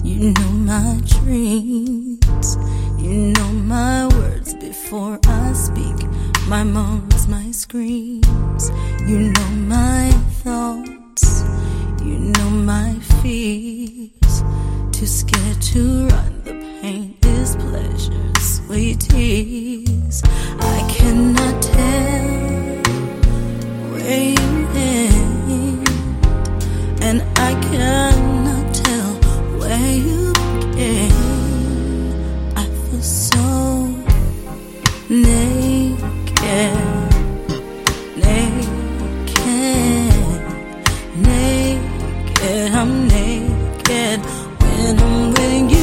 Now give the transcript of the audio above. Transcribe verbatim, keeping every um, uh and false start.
You know my dreams, you know my words before I speak, my moans, my screams. You know my thoughts, you know my fears. Too scared to run, the pain is pleasure, sweet tears. I cannot tell where you end, and I cannot tell where you begin. I feel so naked, naked, naked. I'm naked when I'm with you.